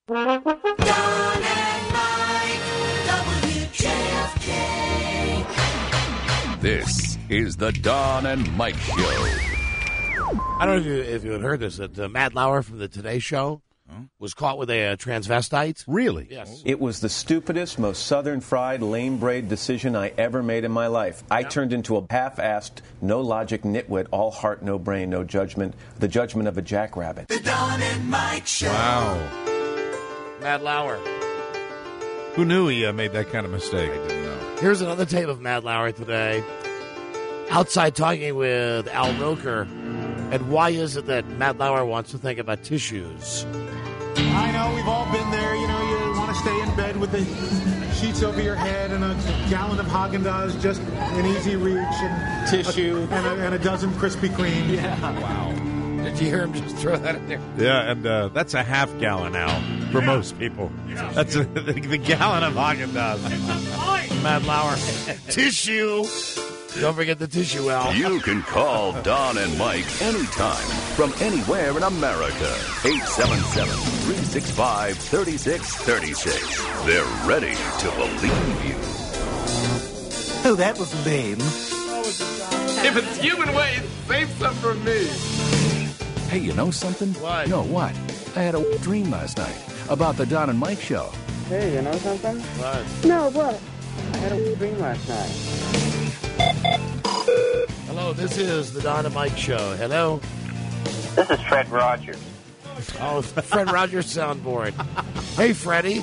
Don and Mike, WJFK. This is the Don and Mike Show. I don't know if you had heard this, that Matt Lauer from the Today Show was caught with a transvestite. Really? Yes. It was the stupidest, most southern fried, lame braid decision I ever made in my life. I turned into a half-assed, no logic nitwit, all heart, no brain, no judgment, the judgment of a jackrabbit. The Don and Mike Show. Wow. Matt Lauer. Who knew he made that kind of mistake? I didn't know. Here's another tape of Matt Lauer today. Outside talking with Al Roker. And why is it that Matt Lauer wants to think about tissues? I know, we've all been there. You know, you want to stay in bed with the sheets over your head and a gallon of Haagen-Dazs, just an easy reach. And Tissue. And a dozen Krispy Kreme. Yeah. Wow. Did you hear him just throw that in there? Yeah, and that's a half gallon now for most people. That's the gallon of Haagen-Dazs. Matt Lauer. Tissue. Don't forget the tissue, Al. You can call Don and Mike anytime from anywhere in America. 877-365-3636. They're ready to believe you. Oh, that was lame. If it's human waste, save some for me. Hey, you know something? What? No, what? I had a dream last night about the Don and Mike Show. Hey, you know something? What? No, what? I had a dream last night. Hello, this is the Don and Mike Show. Hello. This is Fred Rogers. Oh, Fred Rogers soundboard. Hey, Freddie.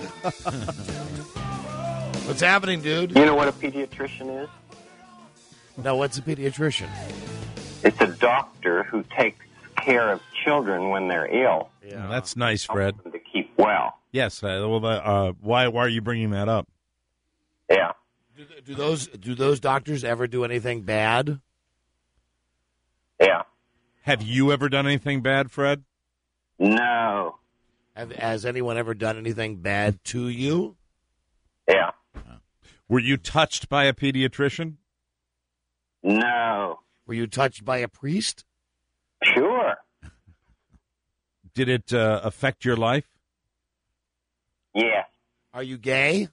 What's happening, dude? You know what a pediatrician is? No, what's a pediatrician? It's a doctor who takes care of children when they're ill. Yeah. That's nice, Fred. Helps them to keep well. Yes. Why are you bringing that up? Yeah. Do those doctors ever do anything bad? Yeah. Have you ever done anything bad, Fred? No. Has anyone ever done anything bad to you? Yeah. Were you touched by a pediatrician? No. Were you touched by a priest? Sure. Did it affect your life? Yeah. Are you gay?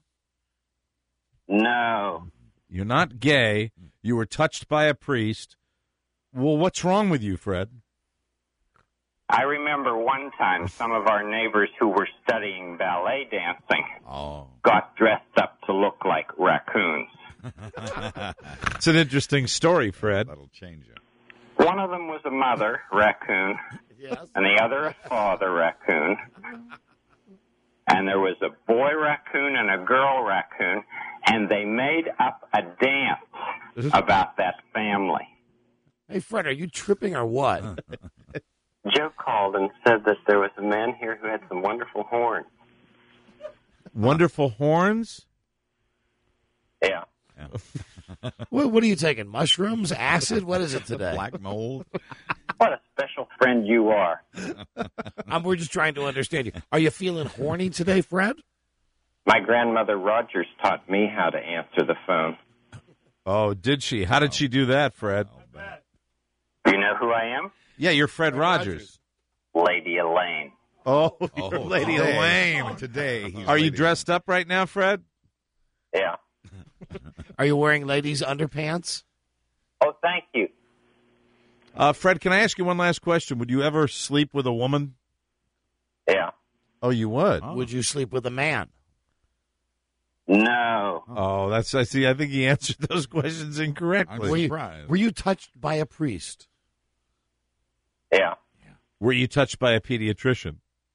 No. You're not gay. You were touched by a priest. Well, what's wrong with you, Fred? I remember one time some of our neighbors who were studying ballet dancing got dressed up to look like raccoons. It's an interesting story, Fred. That'll change it. One of them was a mother raccoon, Yes. and the other a father raccoon. And there was a boy raccoon and a girl raccoon, and they made up a dance about that family. Hey, Fred, are you tripping or what? Joe called and said that there was a man here who had some wonderful horns. Wonderful horns? Yeah. What are you taking? Mushrooms? Acid? What is it today? Black mold. What a special friend you are. We're just trying to understand you. Are you feeling horny today, Fred? My grandmother Rogers taught me how to answer the phone. Oh, did she? How did she do that, Fred? Do you know who I am? Yeah, you're Fred Rogers. Lady Elaine. Oh, you're Lady Elaine. Today. Are you dressed up right now, Fred? Yeah. Are you wearing ladies' underpants? Oh, thank you. Fred, can I ask you one last question? Would you ever sleep with a woman? Yeah. Oh, you would? Would you sleep with a man? No. Oh, I see. I think he answered those questions incorrectly. I'm surprised. Were you touched by a priest? Yeah. Were you touched by a pediatrician?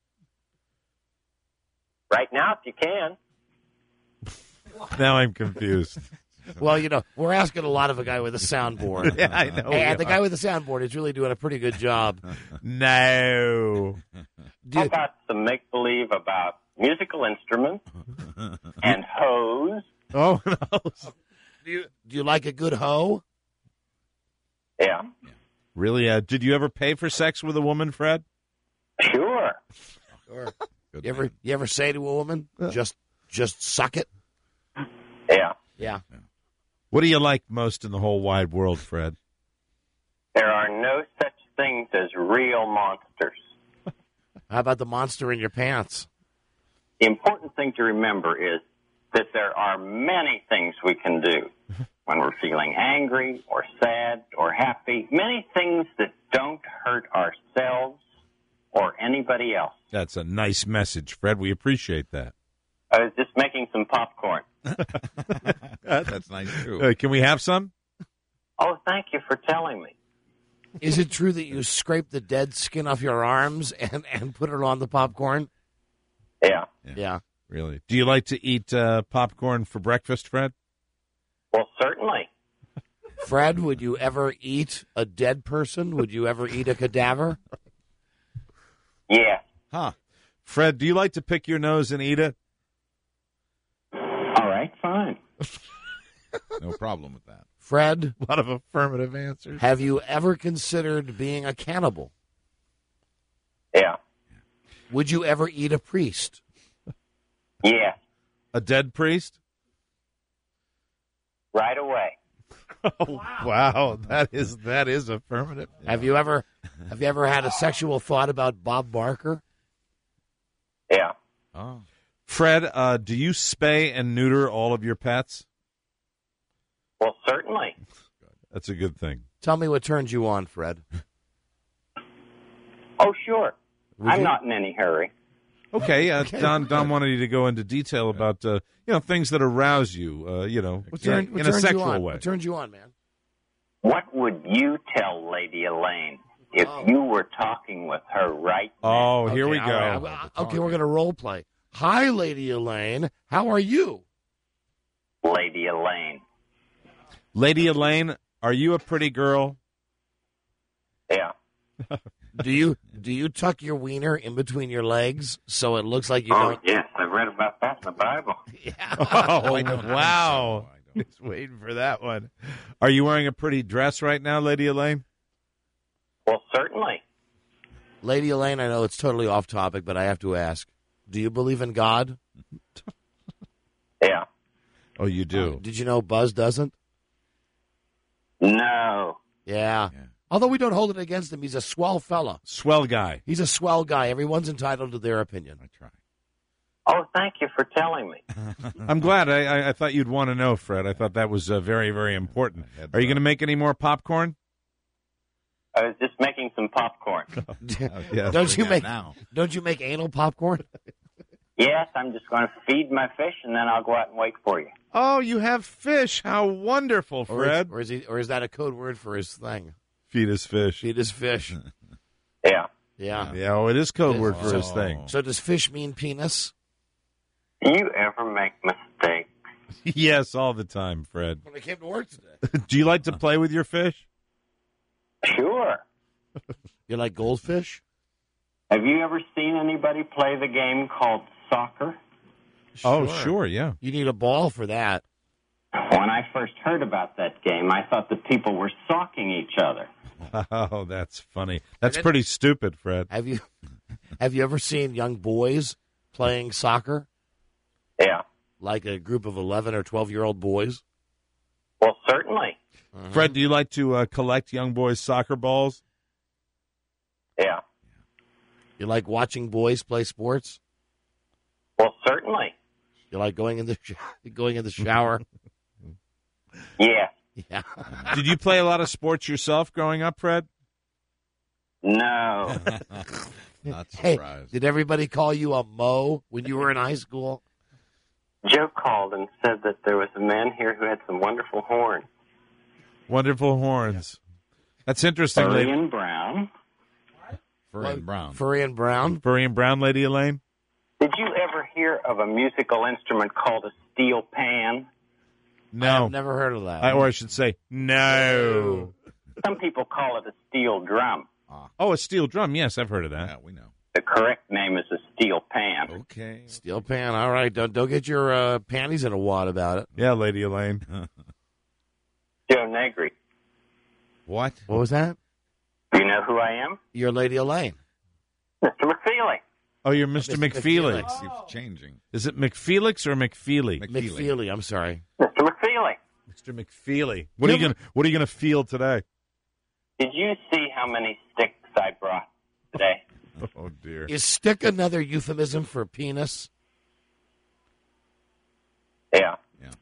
Right now, if you can. Now I'm confused. Well, we're asking a lot of a guy with a soundboard. Yeah, I know. And the guy with the soundboard is really doing a pretty good job. No. How about some make-believe about musical instruments and hoes? Oh, no. Do you like a good hoe? Yeah. Really? Did you ever pay for sex with a woman, Fred? Sure. Or Good you ever say to a woman, just suck it? Yeah. Yeah. What do you like most in the whole wide world, Fred? There are no such things as real monsters. How about the monster in your pants? The important thing to remember is that there are many things we can do when we're feeling angry or sad or happy, many things that don't hurt ourselves or anybody else. That's a nice message, Fred. We appreciate that. I was just making some popcorn. That's nice, too. Can we have some? Oh, thank you for telling me. Is it true that you scrape the dead skin off your arms and put it on the popcorn? Yeah. Yeah. Really? Do you like to eat popcorn for breakfast, Fred? Well, certainly. Fred, would you ever eat a dead person? Would you ever eat a cadaver? Yeah. Huh. Fred, do you like to pick your nose and eat it? All right, fine. No problem with that. Fred, A lot of affirmative answers. have you ever considered being a cannibal? Yeah. Would you ever eat a priest? Yeah. A dead priest? Right away. Oh, wow. That is affirmative. Have you ever had a sexual thought about Bob Barker? Yeah. Oh. Fred, do you spay and neuter all of your pets? Well, certainly. That's a good thing. Tell me what turns you on, Fred. Oh, sure. Would I'm you- not in any hurry. Okay, Don wanted you to go into detail about things that arouse you, What in a turns sexual you on? way. What turns you on, man? What would you tell Lady Elaine if you were talking with her right now? Oh, here we all go. right. Okay, we're going to role play. Hi, Lady Elaine. How are you? Lady Elaine. Lady Elaine, are you a pretty girl? Yeah. Do you tuck your wiener in between your legs so it looks like you Oh, don't? yes. I've read about that in the Bible. Oh, I don't wow. think so. He's waiting for that one. Are you wearing a pretty dress right now, Lady Elaine? Well, certainly. Lady Elaine, I know it's totally off topic, but I have to ask: do you believe in God? Yeah. Oh, you do? Did you know Buzz doesn't? No. Yeah. Although we don't hold it against him, he's a swell fella. Swell guy. He's a swell guy. Everyone's entitled to their opinion. I try. Oh, thank you for telling me. I'm glad. I thought you'd want to know, Fred. I thought that was very, very important. Are you going to make any more popcorn? I was just making some popcorn. Yes. Don't you make anal popcorn? Yes, I'm just going to feed my fish, and then I'll go out and wait for you. Oh, you have fish. How wonderful, Fred. Or is that a code word for his thing? Feed his fish. Feed his fish. Yeah. Yeah. Yeah, oh, it is code word for his thing. So does fish mean penis? Do you ever make mistakes? Yes, all the time, Fred. When I came to work today. Do you like to play with your fish? Sure. You like goldfish? Have you ever seen anybody play the game called soccer? Oh, sure, yeah. You need a ball for that. When I first heard about that game, I thought that people were socking each other. Oh, that's funny. That's pretty stupid, Fred. Have you ever seen young boys playing soccer? Yeah. Like a group of 11 or 12-year-old boys? Well, certainly. Fred, do you like to collect young boys' soccer balls? Yeah. You like watching boys play sports? Well, certainly. You like going in the shower? Yeah. Yeah. Did you play a lot of sports yourself growing up, Fred? No. Not Hey, surprised. did everybody call you a Mo when you were in high school? Joe called and said that there was a man here who had some wonderful horns. Wonderful horns. That's interesting, lady. Furry and brown. Furry and brown. Furry and brown? Furry and brown, Lady Elaine? Did you ever hear of a musical instrument called a steel pan? No. I've never heard of that. Or I should say, no. Some people call it a steel drum. Oh, a steel drum. Yes, I've heard of that. Yeah, we know. The correct name is a steel pan. Okay. Steel pan. All right. Don't get your panties in a wad about it. Yeah, Lady Elaine. Joe Negri. What? What was that? Do you know who I am? You're Lady Elaine. Mr. McFeely. Oh, you're Mr. Mr. McFeely. McFeely. Keeps changing. Is it McFelix or McFeely? McFeely. I'm sorry. Mr. McFeely. Mr. McFeely. What are you gonna feel today? Did you see how many sticks I brought today? Oh dear. Is stick another euphemism for penis? Yeah.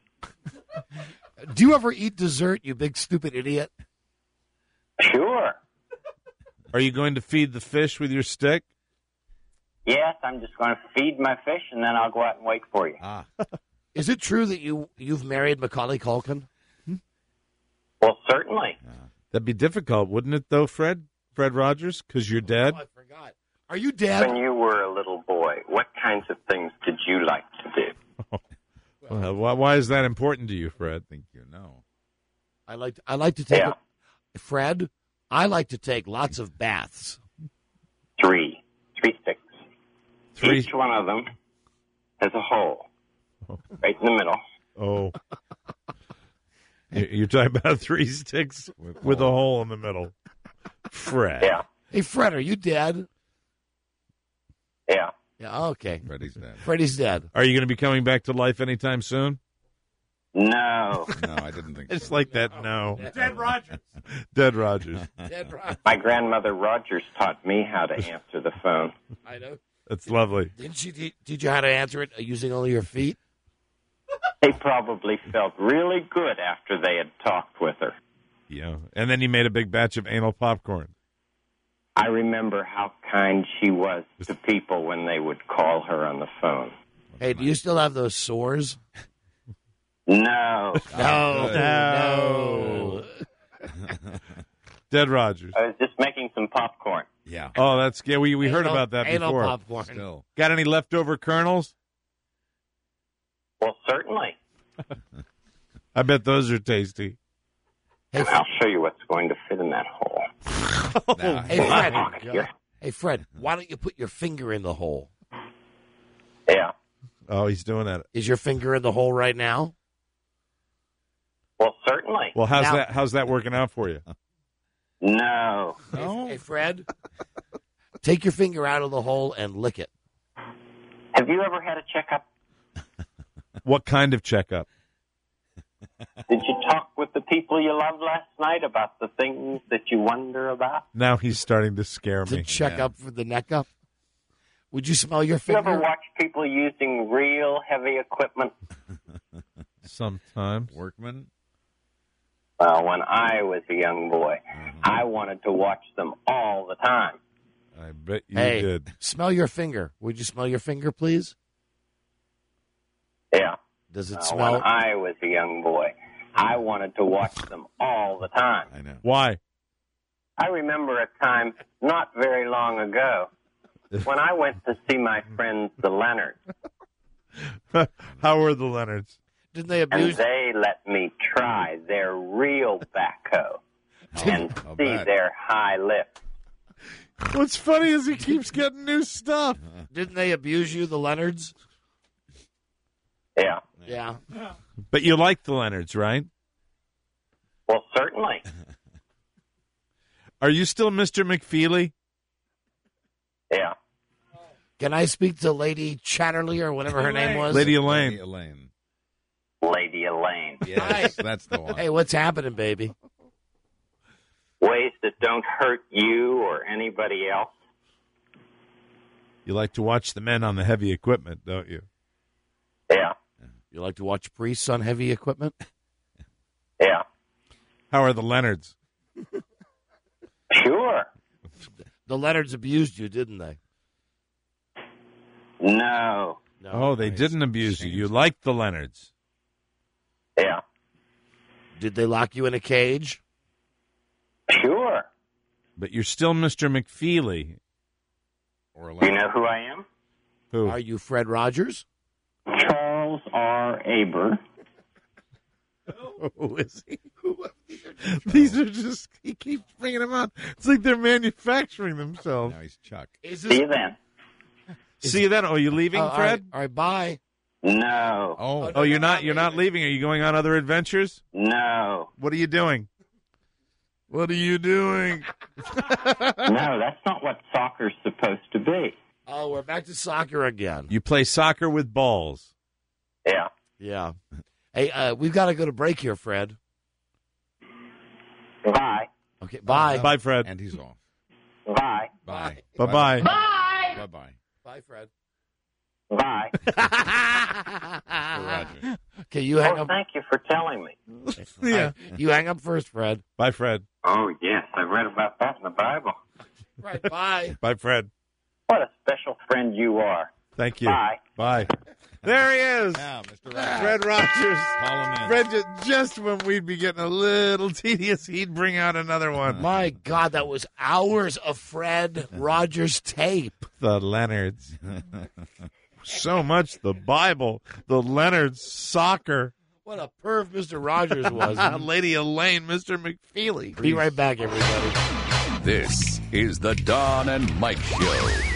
Do you ever eat dessert, you big stupid idiot? Sure. Are you going to feed the fish with your stick? Yes, I'm just going to feed my fish, and then I'll go out and wait for you. Is it true that you've married Macaulay Culkin? Well, certainly. That'd be difficult, wouldn't it, though, Fred? Fred Rogers, because you're dead? Oh, I forgot. Are you dead? When you were a little boy, what kinds of things did you like to do? Well, why is that important to you, Fred? I think you know. I like to take Yeah. Fred, I like to take lots of baths. Three sticks. Three. Each one of them has a hole right in the middle. Oh. You're talking about 3 sticks with a hole in the middle. Fred. Yeah. Hey, Fred, are you dead? Yeah. Yeah, okay. Freddy's dead. Freddie's dead. Are you going to be coming back to life anytime soon? No. No, I didn't think It's so. like that, no. Dead Rogers. Dead Rogers. Dead Rogers. My grandmother Rogers taught me how to answer the phone. I know. That's lovely. Didn't she teach you how to answer it using only your feet? They probably felt really good after they had talked with her. Yeah. And then you made a big batch of anal popcorn. I remember how kind she was to people when they would call her on the phone. Hey, do you still have those sores? No. No. Dead Rogers. I was just making some popcorn. Yeah. Oh, that's yeah. We heard Anal- about that anal before. popcorn. Still. Got any leftover kernels? Well, certainly. I bet those are tasty. I'll show you what's going to fit in that hole. Now, Hey, Fred. Here. Hey, Fred, why don't you put your finger in the hole? Yeah. Oh, he's doing that. Is your finger in the hole right now? Well, certainly. Well, Now- how's that working out for you? No. Hey, Fred, take your finger out of the hole and lick it. Have you ever had a checkup? What kind of checkup? Did you talk with the people you loved last night about the things that you wonder about? Now he's starting to scare To me. check up for the neck up? Would you smell your You ever finger? watch people using real heavy equipment? Sometimes. Workman. Well, when I was a young boy, I wanted to watch them all the time. I bet you Hey, did. smell your finger. Would you smell your finger, please? Yeah. Does it When smell? I was a young boy, I wanted to watch them all the time. I know. Why? I remember a time not very long ago when I went to see my friends, the Leonards, How were the Leonards? Didn't they and abuse? they let me try their real backhoe and I'll see bet. their high lift. What's funny is he keeps getting new stuff. Didn't they abuse you, the Leonards? Yeah. Yeah. But you like the Leonards, right? Well, certainly. Are you still Mr. McFeely? Yeah. Can I speak to Lady Chatterley or whatever her name was? Lady Lady Elaine. Elaine. Lady Elaine. Yes, that's the one. Hey, what's happening, baby? Ways that don't hurt you or anybody else. You like to watch the men on the heavy equipment, don't you? Yeah. You like to watch priests on heavy equipment? Yeah. How are the Leonards? Sure. The Leonards abused you, didn't they? No. No. Oh, they didn't abuse you. You liked the Leonards. Yeah. Did they lock you in a cage? Sure. But you're still Mr. McFeely. Or You know who I am? Who? Are you Fred Rogers? Charles R. Aber. Who is he? These are just, he keeps bringing them out. It's like they're manufacturing themselves. Now he's Chuck. Is See you then. See you then. Oh, you leaving, all right, Fred? all right, bye. No. Oh, Oh, you're not leaving. Are you going on other adventures? No. What are you doing? What are you doing? No, that's not what soccer's supposed to be. Oh, we're back to soccer again. You play soccer with balls. Yeah. Yeah. Hey, we've got to go to break here, Fred. Bye. Okay, bye. Bye, Fred. and he's off. Bye. Bye. Bye-bye. Bye-bye. Bye, Fred. Bye. Roger. Okay, you hang up. Thank you for telling me. Yeah. You hang up first, Fred. Bye, Fred. Oh, yes, I read about that in the Bible. Right, bye. Bye, Fred. What a special friend you are. Thank you. Bye. Bye. There he is. Yeah, Mr. Rogers. Fred Rogers. Call him in. Fred, just when we'd be getting a little tedious, he'd bring out another one. My God, that was hours of Fred Rogers tape. The Leonards. So much the Bible. The Leonards, soccer. What a perv Mr. Rogers was. Lady Elaine, Mr. McFeely. Be right back, everybody. This is the Don and Mike Show.